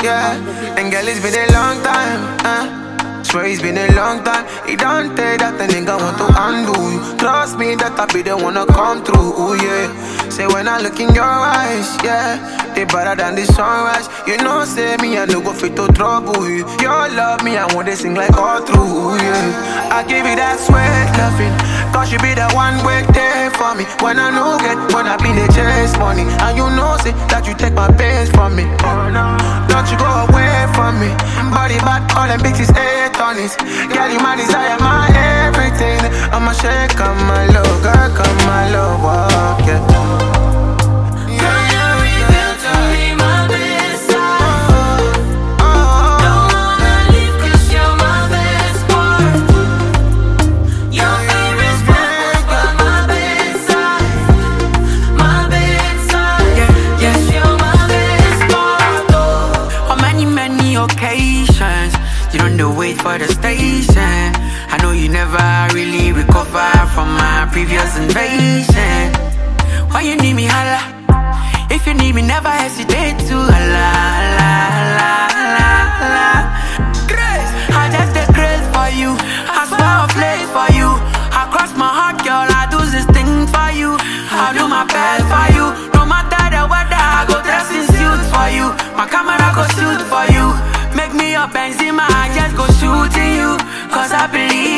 yeah. And girl, it's been a long time, Swear it's been a long time. It don't take that the nigga want to undo you. Trust me that I be the one to come through, ooh, yeah. Say when I look in your eyes, yeah, they better than the sunrise. You know, say me, I no go fit to trouble you. Your love me, I want to sing like all through, yeah. I give you that sweat loving, cause you be the one wait there for me. When I no get, when I be the chase money. And you know, say that you take my pains from me. Don't you go away from me. Body bad, all them bitches hate on it. Girl, you my desire, my everything. I'ma shake, come my love, girl, come my love, walk, yeah. Occasions, you don't wait for the station. I know you never really recover from my previous invasion. Why you need me, holla? If you need me, never hesitate to holla, holla, holla, holla, holla. Grace, I just the grace for you. I swear I'll play for you. I cross my heart, girl, I do this thing for you. I do my best for you. No matter the weather, I go dress in suit for you. My camera go shoot for you. Make me a Benzema, I just go shooting you. Cause I believe